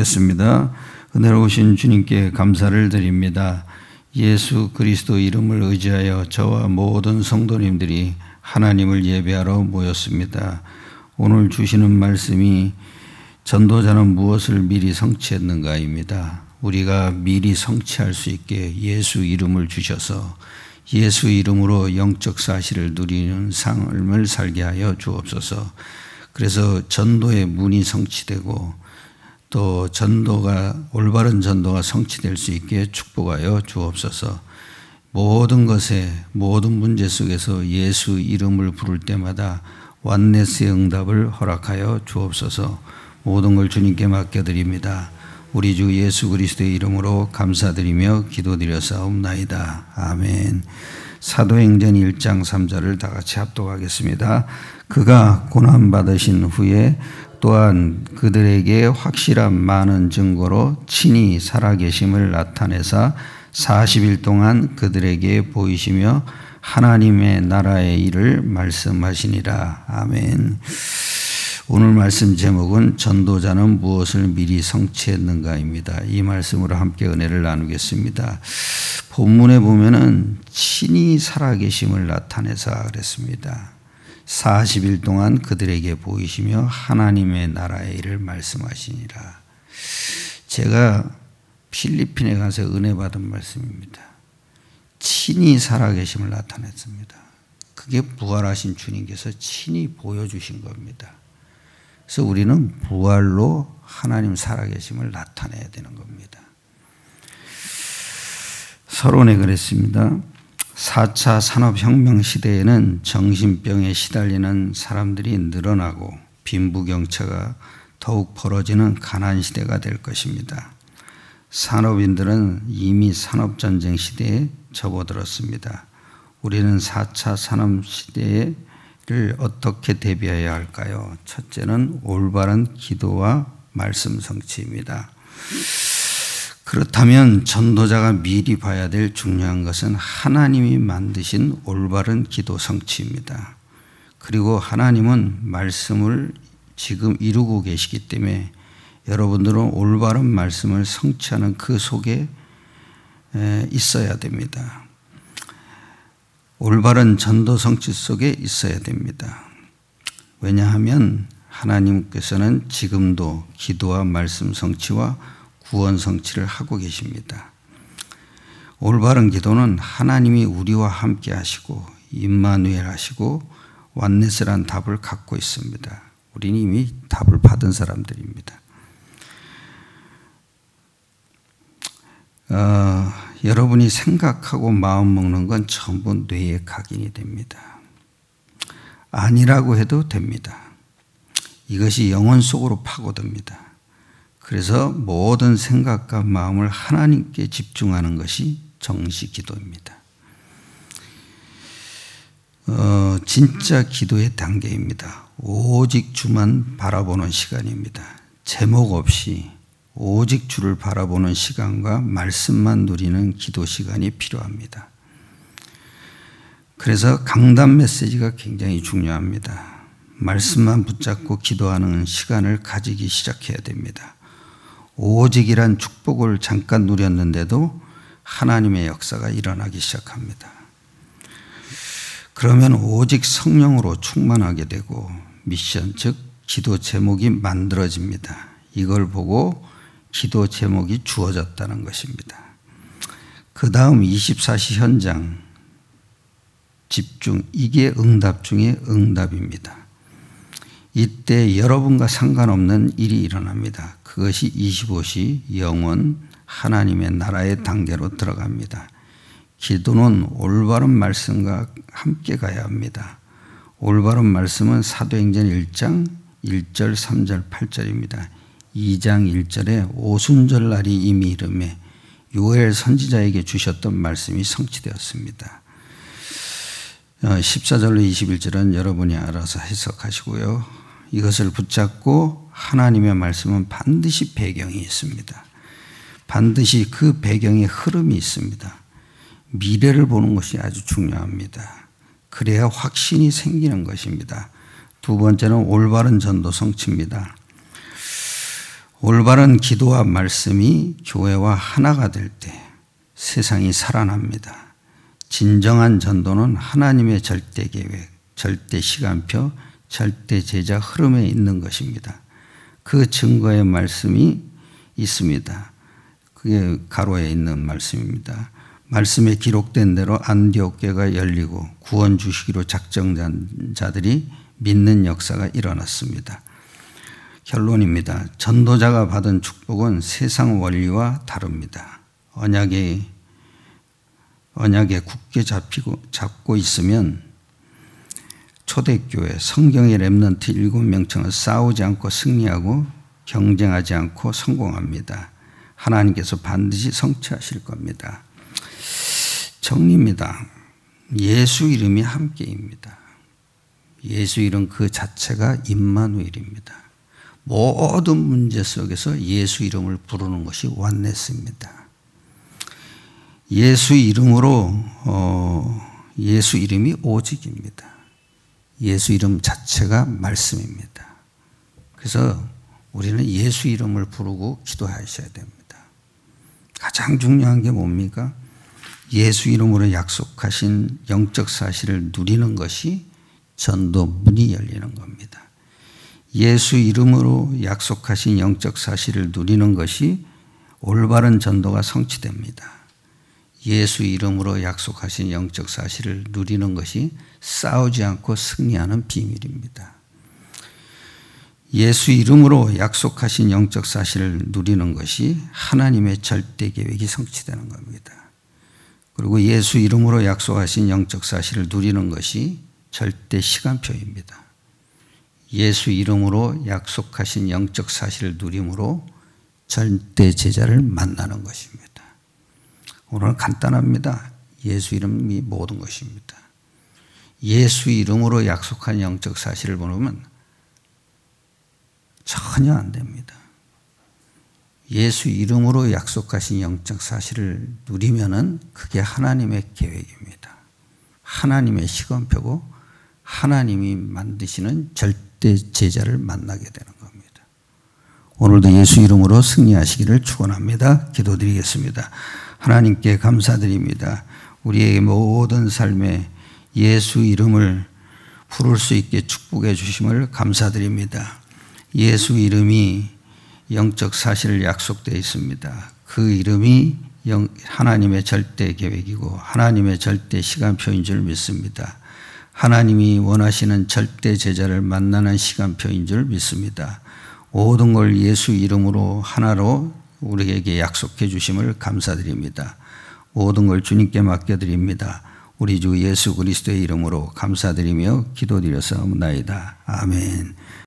기도하겠습니다. 은혜로우신 주님께 감사를 드립니다. 예수 그리스도 이름을 의지하여 저와 모든 성도님들이 하나님을 예배하러 모였습니다. 오늘 주시는 말씀이 전도자는 무엇을 미리 성취했는가입니다. 우리가 미리 성취할 수 있게 예수 이름을 주셔서 예수 이름으로 영적 사실을 누리는 삶을 살게 하여 주옵소서. 그래서 전도의 문이 성취되고 또 올바른 전도가 성취될 수 있게 축복하여 주옵소서. 모든 것에 모든 문제 속에서 예수 이름을 부를 때마다 완네스의 응답을 허락하여 주옵소서. 모든 걸 주님께 맡겨드립니다. 우리 주 예수 그리스도의 이름으로 감사드리며 기도드렸사옵나이다. 아멘. 사도행전 1장 3절을 다 같이 합독하겠습니다. 그가 고난받으신 후에 또한 그들에게 확실한 많은 증거로 친히 살아계심을 나타내사 40일 동안 그들에게 보이시며 하나님의 나라의 일을 말씀하시니라. 아멘. 오늘 말씀 제목은 전도자는 무엇을 미리 성취했는가입니다. 이 말씀으로 함께 은혜를 나누겠습니다. 본문에 보면은 친히 살아계심을 나타내사 그랬습니다. 40일 동안 그들에게 보이시며 하나님의 나라의 일을 말씀하시니라. 제가 필리핀에 가서 은혜 받은 말씀입니다. 친히 살아계심을 나타냈습니다. 그게 부활하신 주님께서 친히 보여주신 겁니다. 그래서 우리는 부활로 하나님 살아계심을 나타내야 되는 겁니다. 서론에 그랬습니다. 4차 산업혁명 시대에는 정신병에 시달리는 사람들이 늘어나고 빈부격차가 더욱 벌어지는 가난 시대가 될 것입니다. 산업인들은 이미 산업전쟁 시대에 접어들었습니다. 우리는 4차 산업시대를 어떻게 대비해야 할까요? 첫째는 올바른 기도와 말씀 성취입니다. 그렇다면 전도자가 미리 봐야 될 중요한 것은 하나님이 만드신 올바른 기도 성취입니다. 그리고 하나님은 말씀을 지금 이루고 계시기 때문에 여러분들은 올바른 말씀을 성취하는 그 속에 있어야 됩니다. 올바른 전도 성취 속에 있어야 됩니다. 왜냐하면 하나님께서는 지금도 기도와 말씀 성취와 구원 성취를 하고 계십니다. 올바른 기도는 하나님이 우리와 함께 하시고 임마누엘 하시고 완네스란 답을 갖고 있습니다. 우리는 이미 답을 받은 사람들입니다. 여러분이 생각하고 마음 먹는 건 전부 뇌에 각인이 됩니다. 아니라고 해도 됩니다. 이것이 영혼 속으로 파고듭니다. 그래서 모든 생각과 마음을 하나님께 집중하는 것이 정시 기도입니다. 진짜 기도의 단계입니다. 오직 주만 바라보는 시간입니다. 제목 없이 오직 주를 바라보는 시간과 말씀만 누리는 기도 시간이 필요합니다. 그래서 강단 메시지가 굉장히 중요합니다. 말씀만 붙잡고 기도하는 시간을 가지기 시작해야 됩니다. 오직이란 축복을 잠깐 누렸는데도 하나님의 역사가 일어나기 시작합니다. 그러면 오직 성령으로 충만하게 되고 미션, 즉 기도 제목이 만들어집니다. 이걸 보고 기도 제목이 주어졌다는 것입니다. 그 다음 24시 현장 집중, 이게 응답 중에 응답입니다. 이때 여러분과 상관없는 일이 일어납니다. 그것이 25시 영원 하나님의 나라의 단계로 들어갑니다. 기도는 올바른 말씀과 함께 가야 합니다. 올바른 말씀은 사도행전 1장 1절, 3절, 8절입니다. 2장 1절에 오순절날이 이미 이르매 요엘 선지자에게 주셨던 말씀이 성취되었습니다. 14절로 21절은 여러분이 알아서 해석하시고요. 이것을 붙잡고 하나님의 말씀은 반드시 배경이 있습니다. 반드시 그 배경에 흐름이 있습니다. 미래를 보는 것이 아주 중요합니다. 그래야 확신이 생기는 것입니다. 두 번째는 올바른 전도 성취입니다. 올바른 기도와 말씀이 교회와 하나가 될 때 세상이 살아납니다. 진정한 전도는 하나님의 절대 계획, 절대 시간표, 절대 제자 흐름에 있는 것입니다. 그 증거의 말씀이 있습니다. 그게 가로에 있는 말씀입니다. 말씀에 기록된 대로 안디옥 교회가 열리고 구원 주시기로 작정한 자들이 믿는 역사가 일어났습니다. 결론입니다. 전도자가 받은 축복은 세상 원리와 다릅니다. 언약에 굳게 잡고 있으면 초대교회, 성경의 렘넌트 7명처럼 싸우지 않고 승리하고 경쟁하지 않고 성공합니다. 하나님께서 반드시 성취하실 겁니다. 정리입니다. 예수 이름이 함께입니다. 예수 이름 그 자체가 임마누엘입니다. 모든 문제 속에서 예수 이름을 부르는 것이 원네스입니다. 예수 이름으로 예수 이름이 오직입니다. 예수 이름 자체가 말씀입니다. 그래서 우리는 예수 이름을 부르고 기도하셔야 됩니다. 가장 중요한 게 뭡니까? 예수 이름으로 약속하신 영적 사실을 누리는 것이 전도 문이 열리는 겁니다. 예수 이름으로 약속하신 영적 사실을 누리는 것이 올바른 전도가 성취됩니다. 예수 이름으로 약속하신 영적 사실을 누리는 것이 싸우지 않고 승리하는 비밀입니다. 예수 이름으로 약속하신 영적 사실을 누리는 것이 하나님의 절대 계획이 성취되는 겁니다. 그리고 예수 이름으로 약속하신 영적 사실을 누리는 것이 절대 시간표입니다. 예수 이름으로 약속하신 영적 사실을 누림으로 절대 제자를 만나는 것입니다. 오늘은 간단합니다. 예수 이름이 모든 것입니다. 예수 이름으로 약속한 영적 사실을 보면 전혀 안 됩니다. 예수 이름으로 약속하신 영적 사실을 누리면은 그게 하나님의 계획입니다. 하나님의 시간표고 하나님이 만드시는 절대 제자를 만나게 되는 겁니다. 오늘도 예수 이름으로 승리하시기를 축원합니다. 기도드리겠습니다. 하나님께 감사드립니다. 우리에게 모든 삶에 예수 이름을 부를 수 있게 축복해 주심을 감사드립니다. 예수 이름이 영적 사실을 약속되어 있습니다. 그 이름이 하나님의 절대 계획이고 하나님의 절대 시간표인 줄 믿습니다. 하나님이 원하시는 절대 제자를 만나는 시간표인 줄 믿습니다. 모든 걸 예수 이름으로 하나로 우리에게 약속해 주심을 감사드립니다. 모든 걸 주님께 맡겨드립니다. 우리 주 예수 그리스도의 이름으로 감사드리며 기도드려서옵나이다. 아멘.